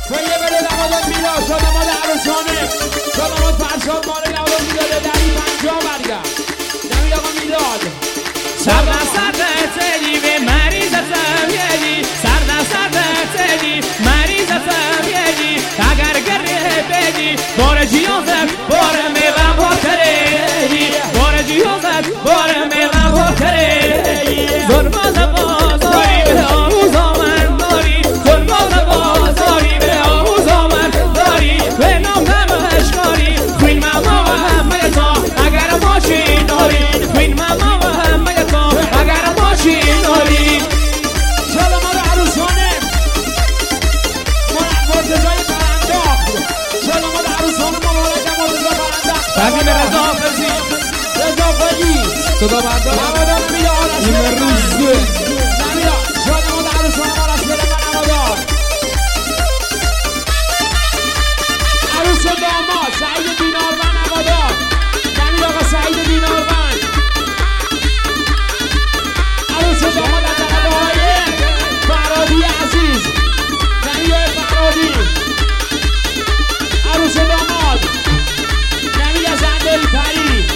فیه بده نمادان میلاد شادماد عروسانه شادماد فرشاد ماره نمادان میلاده دری 50 برگرد نمید آقا میلاد سرد سری مریضتم یدی سرد سری مریضتم یدی اگر گره بدی بار جیازت بار میغم ها کردی بار جیازت بار میغم ها کردی ظلمات بازاری به آموز آمن داری ظلمات بازاری به آموز آمن داری به نام اشکاری خوین ماما و همه تا اگر ماشین داری خوین ماما و همه تا اگر ماشین داری شادماد عروسانه مرتضای پرنداخت شادماد عروسانه مبارکم مرتضا پرنداخت تقدیم رضا حافظی رضا فگی صدا بردار نمادان میلاد آرش این روزه نمیدان شادماد عروسانه آرش بده من نمادان عروس و داماد سعید دینارمن نمادان نمید آقا سعید دینارمن عروس و داماد از نماده های فرادی عزیز نمید های فرادی عروس و داماد نمید از اندل پری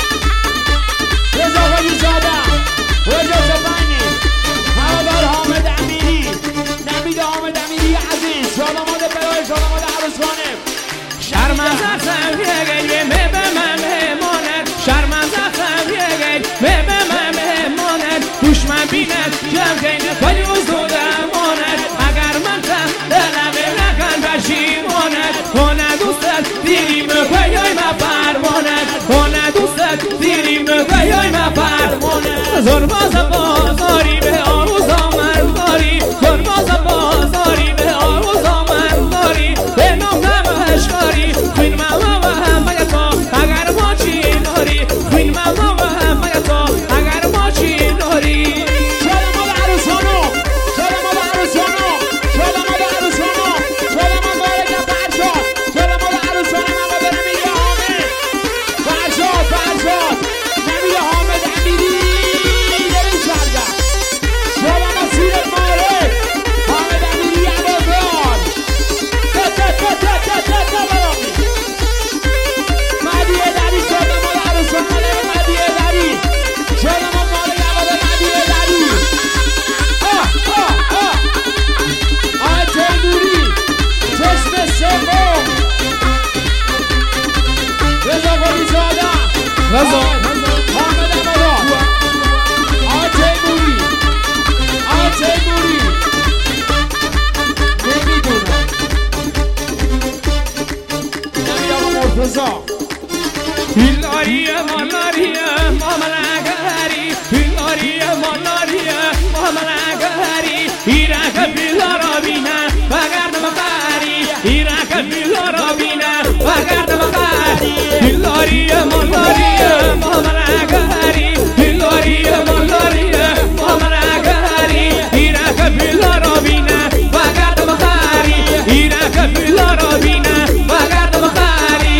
رضا خالی زاده رضا سفنگی نمادار حامد امیری نمید حامد امیری عزیز شادماد برای شادماد عروسانه شرمزتم یگی به من مهمانت شرمزتم یگی به من مهمانت دشمن بیند جمعینه کلی وزود امانت اگر من تم دلم نکن پشیمانت کنه دوستت دیریم پیای من فرمانت کنه دوستت دیریم پیای من فرمانت زرباز بازاری به آموز آمن داری زرباز بازاری به آموز آمن داری به نام اشکاری خوین ماما و همه تا اگر ماشین داری خوین ماما و همه تا اگر ماشین داری شادماد عروسانو شادماد عروسانو شادماد عروسانو شادماد مبارکم فرشاد شادماد عروسانو نماده نمید حامد فرشاد نمید حامد امیری بریم سرگرد شادماد سیر مارک حامد امیری عبادار برامی مهدیه دری شادماد عروسانو مهدیه دری شادماد مالک عبادار مهدیه دری آقای تیموری چشم سوم رضا قلی زاده رضا حامد عبادار آقای تیموری نمیدونم نمید آقا مرتضا Hilaria, Malaria, Mamalagari, Hilaria, Malaria, Mamalagari, Iraka Pilarabina, Bagarda Makari, Iraka Pilarabina, Bagarda Makari, Hilaria, Malaria, Mamalagari, Hilaria, Malaria, Mamalagari, Iraka Pilarabina, Bagarda Makari, Iraka Pilarabina, Bagarda Makari.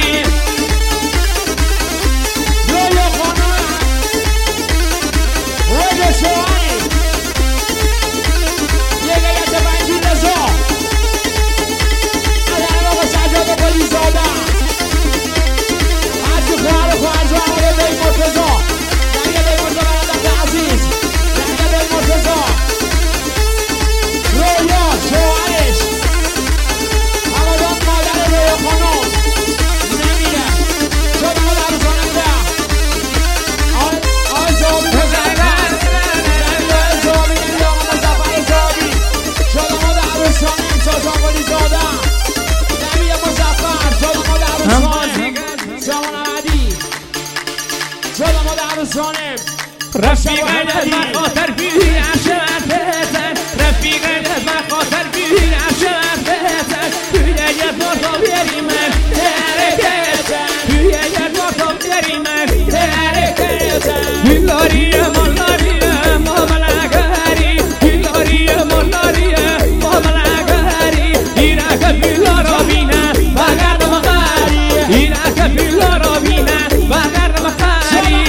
رفیقان من خاطر بی عشق بهتر رفیقان من خاطر بی عشق بهتر توی یه بارتا بیاری من حرکتر توی یه بارتا بیاری من حرکتر هیلاریه مالاریه ماملگری هیلاریه مالاریه ماملگری ایرک بیلا را بینه بگرد مخاری ایرک بیلا را بینه بگرد مخاری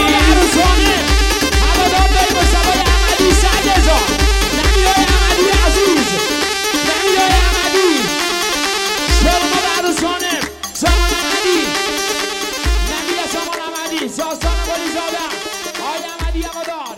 هوادار داریم با شبای احمدی 100,000 نمیای احمدی عزیز شاستان گلی زاده آقای احمدی هوادار